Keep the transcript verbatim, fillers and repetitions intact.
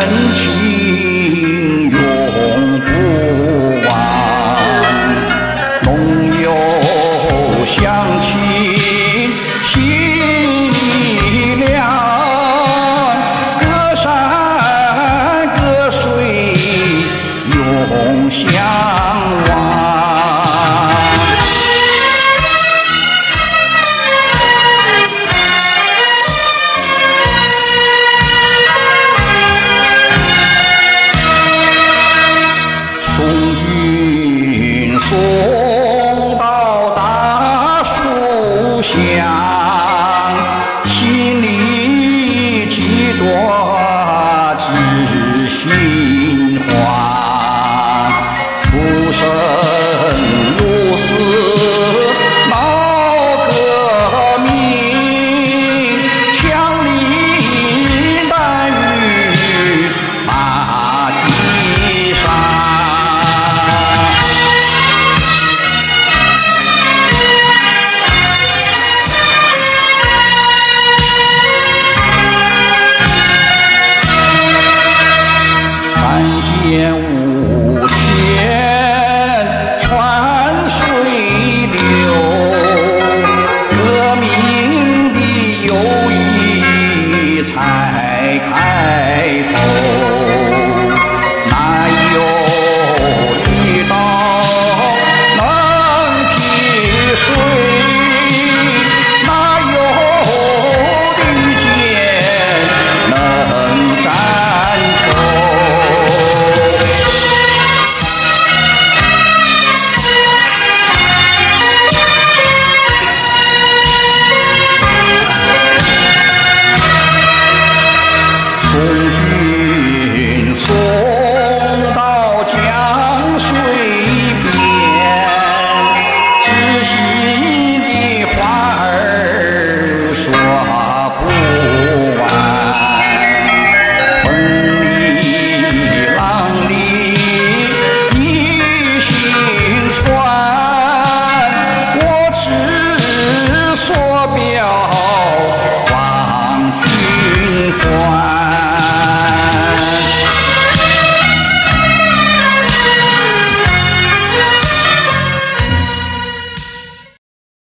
情永不忘，龙游乡亲心里亮，隔山隔水永相望。送君送到大树下，心里几多知心话。出生入死闹革命，枪林弹雨大地上。见五千川水流，革命的友谊才开头。哪有一刀能劈水？哪有利剑能斩仇？送君